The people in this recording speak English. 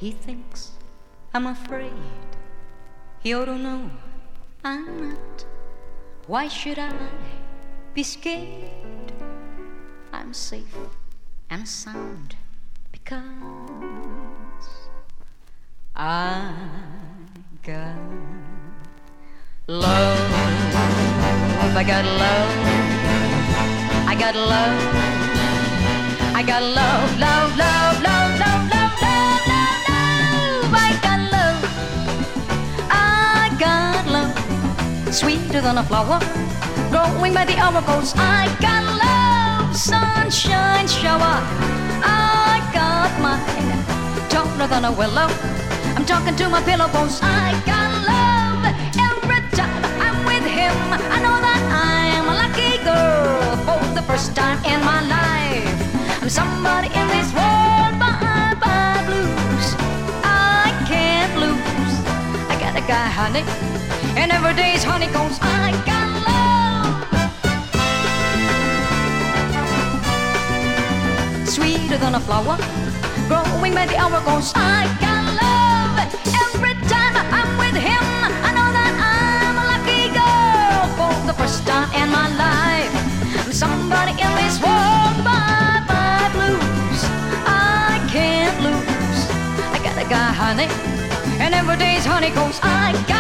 He thinks I'm afraid. He ought to know I'm not. Why should I be scared? I'm safe and sound because I got love. I got love. I got love. I got love, love, love, love, love, love, love, love, love. I got love. I got love. Sweeter than a flower growing by the hour goes. I got love. Sunshine shower. I got mine. Taller than a willow. I'm talking to my pillow bones. I got love. Every time I'm with him, I know that I'm a lucky girl for the first time in my life. I'm somebody in this world. Bye blues. I can't lose. I got a guy, honey, and every day's honey goes. I got love. Sweeter than a flower growing by the hour goes. I got love. Every time I'm with him, I know that I'm a lucky girl for the first time in my life. I'm somebody in this world. Bye blues. I can't lose. I got a guy, honey, and every day's honey goes. I got